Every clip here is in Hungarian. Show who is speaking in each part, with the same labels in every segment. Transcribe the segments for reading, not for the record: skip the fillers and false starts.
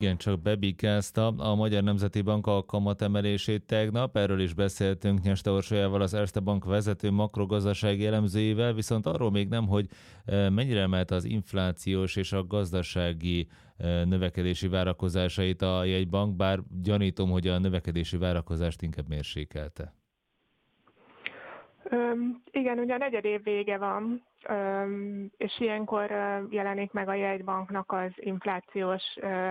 Speaker 1: Igen, csak bebikázta a Magyar Nemzeti Bank a kamatemelését tegnap, erről is beszéltünk Nyeste Orsolyával, az Erste Bank vezető makrogazdasági elemzőjével, viszont arról még nem, hogy mennyire emelt az inflációs és a gazdasági növekedési várakozásait a jegybank, bár gyanítom, hogy a növekedési várakozást inkább mérsékelte.
Speaker 2: Igen, ugye a negyedév vége van, és ilyenkor jelenik meg a jegybanknak az inflációs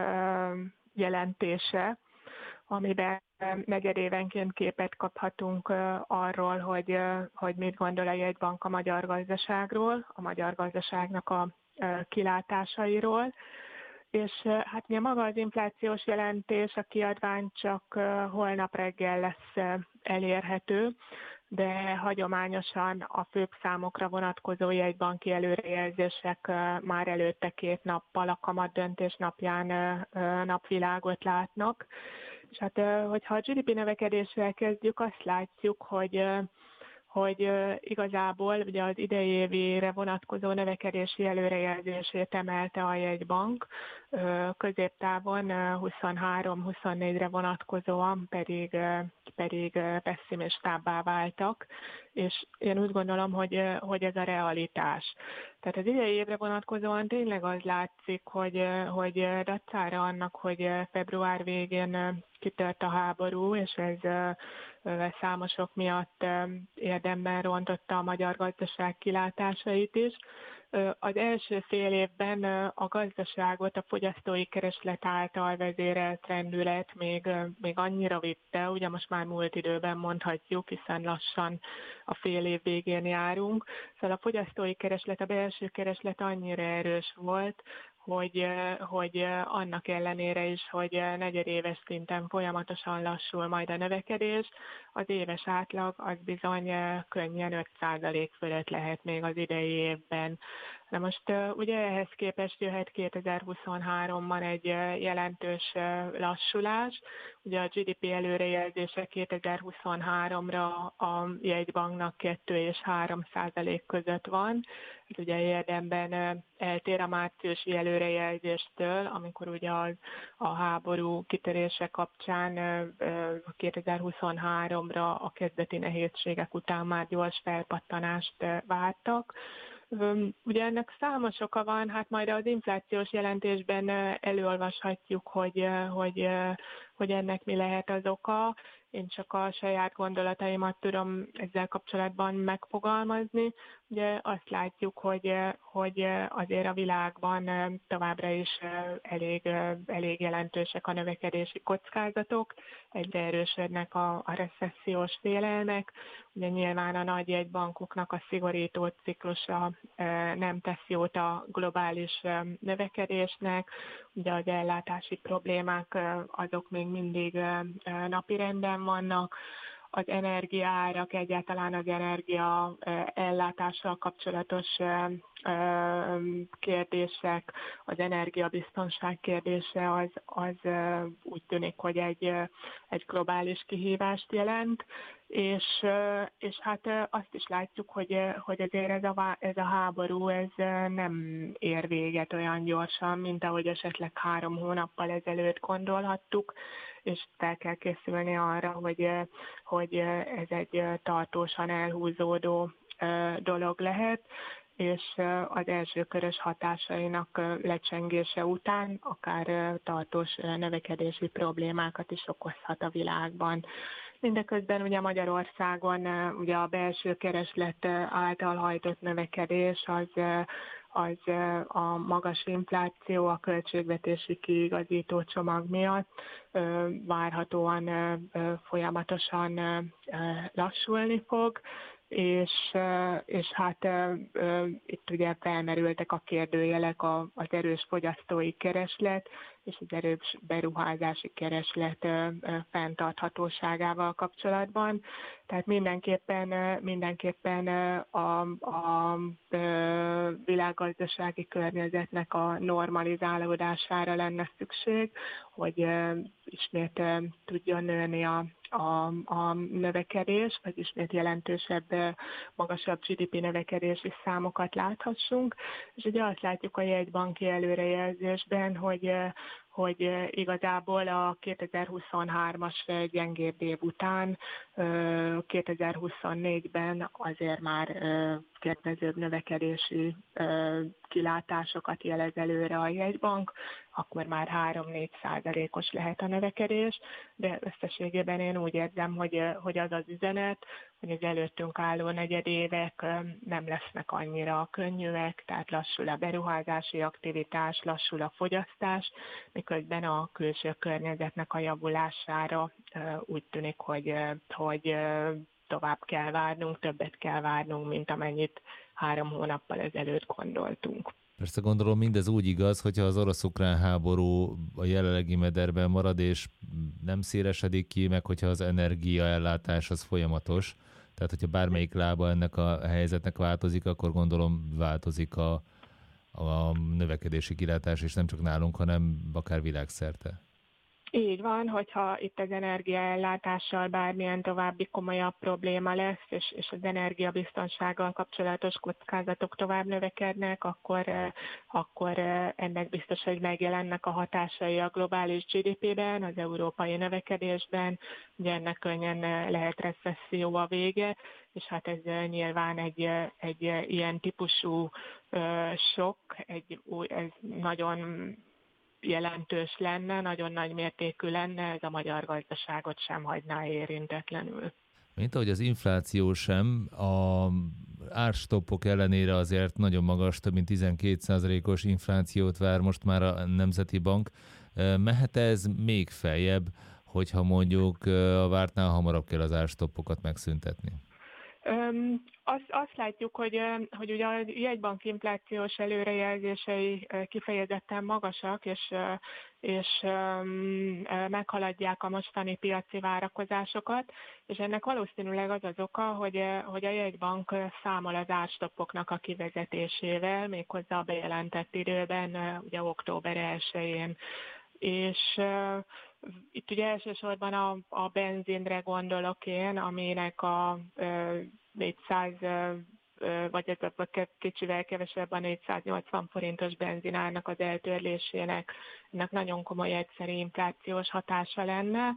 Speaker 2: jelentése, amiben negyedévenként képet kaphatunk arról, hogy mit gondol a jegybank a magyar gazdaságról, a magyar gazdaságnak a kilátásairól. És hát ugye maga az inflációs jelentés, a kiadvány csak holnap reggel lesz elérhető, de hagyományosan a főbb számokra vonatkozó jegybanki előrejelzések már előtte 2 nappal a kamat döntés napján napvilágot látnak. És hát, hogyha a GDP növekedéssel kezdjük, azt látjuk, hogy igazából ugye az idei évére vonatkozó növekedési előrejelzését emelte a jegybank, középtávon 23-24-re vonatkozóan pedig pessimistábbá váltak, és én úgy gondolom, hogy ez a realitás. Tehát az idei évre vonatkozóan tényleg az látszik, hogy dacára annak, hogy február végén kitört a háború, és ez számosok miatt érdemben rontotta a magyar gazdaság kilátásait is. Az első fél évben a gazdaságot a fogyasztói kereslet által vezérelt rendület még annyira vitte, ugye most már múlt időben mondhatjuk, hiszen lassan a fél év végén járunk. Szóval a fogyasztói kereslet, a belső kereslet annyira erős volt, hogy annak ellenére is, hogy negyedéves szinten folyamatosan lassul majd a növekedés, az éves átlag az bizony könnyen 5% fölött lehet még az idei évben. Na most ugye ehhez képest jöhet 2023-ban egy jelentős lassulás. Ugye a GDP előrejelzése 2023-ra a jegybanknak 2 és 3% között van. Ez ugye érdemben eltér a márciusi előrejelzéstől, amikor ugye a háború kitörése kapcsán 2023-ra a kezdeti nehézségek után már gyors felpattanást vártak. Ugye ennek számos oka van, hát majd az inflációs jelentésben előolvashatjuk, hogy ennek mi lehet az oka. Én csak a saját gondolataimat tudom ezzel kapcsolatban megfogalmazni. Ugye azt látjuk, hogy azért a világban továbbra is elég jelentősek a növekedési kockázatok, egyre erősödnek a recessziós félelmek. Ugye nyilván a nagy jegybankoknak a szigorító ciklusa nem tesz jót a globális növekedésnek. Ugye az ellátási problémák azok még mindig napirenden vannak, az energiaárak, egyáltalán az energia ellátással kapcsolatos kérdések, az energiabiztonság kérdése az úgy tűnik, hogy egy globális kihívást jelent, és hát azt is látjuk, hogy azért ez a háború ez nem ér véget olyan gyorsan, mint ahogy esetleg 3 hónappal ezelőtt gondolhattuk, és fel kell készülni arra, hogy ez egy tartósan elhúzódó dolog lehet, és az első körös hatásainak lecsengése után akár tartós növekedési problémákat is okozhat a világban. Mindeközben ugye Magyarországon ugye a belső kereslet által hajtott növekedés az a magas infláció, a költségvetési kiigazító csomag miatt várhatóan folyamatosan lassulni fog, és hát itt ugye felmerültek a kérdőjelek az erős fogyasztói kereslet és az erős beruházási kereslet fenntarthatóságával kapcsolatban. Tehát mindenképpen a világgazdasági környezetnek a normalizálódására lenne szükség, hogy ismét tudjon nőni a növekedés, vagy ismét jelentősebb, magasabb GDP növekedési számokat láthassunk. És ugye azt látjuk a jegybanki előrejelzésben, hogy hogy igazából a 2023-as gyengébb év után 2024-ben azért már kedvezőbb növekedési kilátásokat jelez előre a jegybank, akkor már 3-4% lehet a növekedés, de összességében én úgy érzem, hogy az az üzenet, hogy az előttünk álló negyedévek nem lesznek annyira könnyűek, tehát lassul a beruházási aktivitás, lassul a fogyasztás, miközben a külső környezetnek a javulására úgy tűnik, hogy tovább kell várnunk, többet kell várnunk, mint amennyit 3 hónappal ezelőtt gondoltunk.
Speaker 1: Persze gondolom mindez úgy igaz, hogyha az orosz-ukrán háború a jelenlegi mederben marad, és nem szélesedik ki, meg hogyha az energiaellátás az folyamatos. Tehát, hogyha bármelyik lába ennek a helyzetnek változik, akkor gondolom változik a növekedési kilátás, és nem csak nálunk, hanem akár világszerte.
Speaker 2: Így van, hogyha itt az energiaellátással bármilyen további komolyabb probléma lesz, és az energiabiztonsággal kapcsolatos kockázatok tovább növekednek, akkor ennek biztos, hogy megjelennek a hatásai a globális GDP-ben, az európai növekedésben, ugye ennek könnyen lehet recesszió a vége, és hát ez nyilván egy ilyen típusú sok, ez nagyon jelentős lenne, nagyon nagy mértékű lenne, ez a magyar gazdaságot sem hagyná érintetlenül.
Speaker 1: Mint ahogy az infláció sem, a árstoppok ellenére azért nagyon magas, több mint 12%-os inflációt vár most már a Nemzeti Bank. Mehet ez még feljebb, hogyha mondjuk a vártnál hamarabb kell az árstoppokat megszüntetni?
Speaker 2: Azt látjuk, hogy ugye a jegybank inflációs előrejelzései kifejezetten magasak, és meghaladják a mostani piaci várakozásokat, és ennek valószínűleg az az oka, hogy a jegybank számol az árstoppoknak a kivezetésével, méghozzá a bejelentett időben, ugye október 1-én. És itt ugye elsősorban a benzinre gondolok én, aminek a 400, vagy ez kicsivel kevesebb a 480 forintos benzinárnak az eltörlésének, ennek nagyon komoly egyszeri inflációs hatása lenne.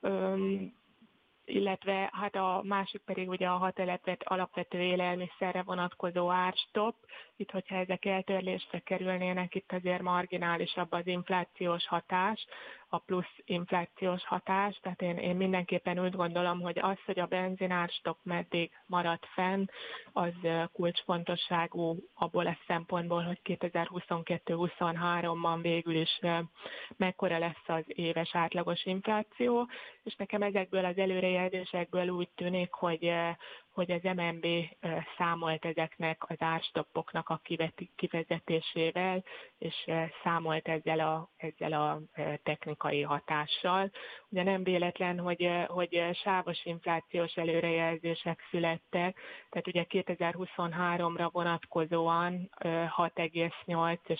Speaker 2: Illetve hát a másik pedig ugye a 6 alapvető élelmiszerre vonatkozó árstopp. Itt, hogyha ezek eltörlésre kerülnének, itt azért marginálisabb az inflációs hatás, a plusz inflációs hatás. Tehát én mindenképpen úgy gondolom, hogy az, hogy a benzinárstopp meddig marad fenn, az kulcsfontosságú abból a szempontból, hogy 2022-23-ban végül is mekkora lesz az éves átlagos infláció, és nekem ezekből az előrejelzésekből úgy tűnik, hogy az MNB számolt ezeknek az árstoppoknak a kivezetésével, és számolt ezzel a technikai hatással. Ugye nem véletlen, hogy sávos inflációs előrejelzések születtek, tehát ugye 2023-ra vonatkozóan 6,8 és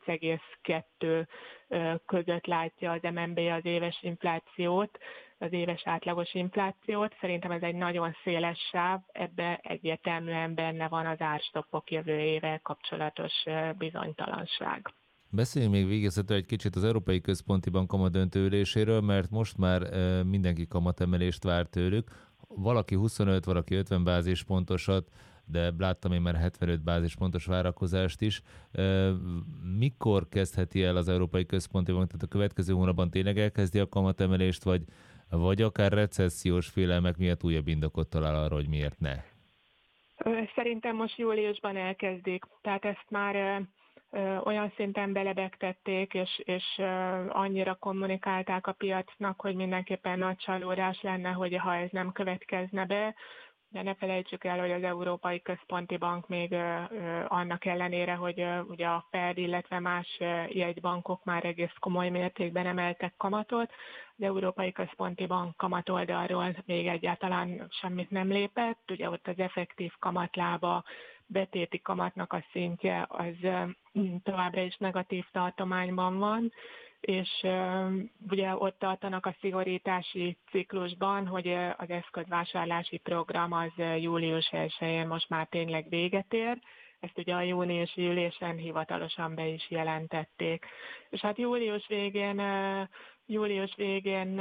Speaker 2: 9,2 között látja az MNB az éves inflációt, az éves átlagos inflációt. Szerintem ez egy nagyon széles sáv, ebbe egyértelműen benne van az árstoppok jövőjével kapcsolatos bizonytalanság.
Speaker 1: Beszéljünk még végezetül egy kicsit az Európai Központi Bank kamadöntő üléséről, mert most már mindenki kamatemelést vár tőlük. Valaki 25, valaki 50 bázispontosat, de láttam én már 75 bázispontos várakozást is. Mikor kezdheti el az Európai Központi Bank, tehát a következő hónapban tényleg elkezdi a kamatemelést, vagy akár recessziós félelmek miatt újabb indokot talál arra, hogy miért ne?
Speaker 2: Szerintem most júliusban elkezdik, tehát ezt már olyan szinten belebegtették, és annyira kommunikálták a piacnak, hogy mindenképpen nagy csalódás lenne, hogy ha ez nem következne be. De ne felejtsük el, hogy az Európai Központi Bank még annak ellenére, hogy ugye a Fed, illetve más jegybankok már egész komoly mértékben emeltek kamatot, az Európai Központi Bank kamatoldalról még egyáltalán semmit nem lépett. Ugye ott az effektív kamatlába, betéti kamatnak a szintje az továbbra is negatív tartományban van, és ugye ott tartanak a szigorítási ciklusban, hogy az eszközvásárlási program az július 1-én most már tényleg véget ér, ezt ugye a júniusi ülésen hivatalosan be is jelentették. És hát július végén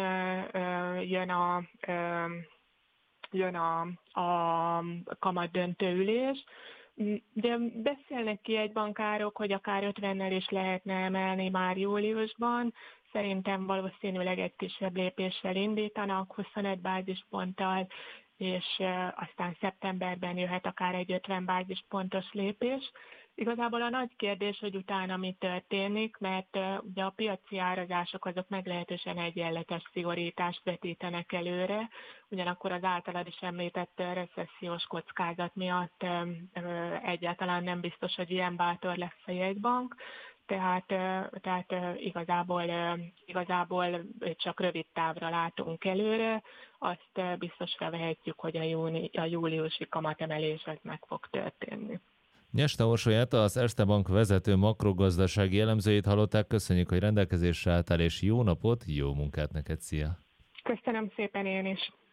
Speaker 2: jön a kamat döntőülés, de beszélnek ki egy bankárok, hogy akár 50-nel is lehetne emelni már júliusban. Szerintem valószínűleg egy kisebb lépéssel indítanak, 25 bázisponttal, és aztán szeptemberben jöhet akár egy 50 bázispontos lépés. Igazából a nagy kérdés, hogy utána mi történik, mert ugye a piaci árazások azok meglehetősen egyenletes szigorítást vetítenek előre, ugyanakkor az általad is említett recessziós kockázat miatt egyáltalán nem biztos, hogy ilyen bátor lesz a jegybank, tehát igazából csak rövid távra látunk előre, azt biztosra vehetjük, hogy a júliusi kamatemelés az meg fog történni.
Speaker 1: Nyeste Orsolyát, az Erste Bank vezető makrogazdasági elemzőjét hallották. Köszönjük, hogy rendelkezésre álltál, és jó napot, jó munkát neked, szia!
Speaker 2: Köszönöm szépen én is!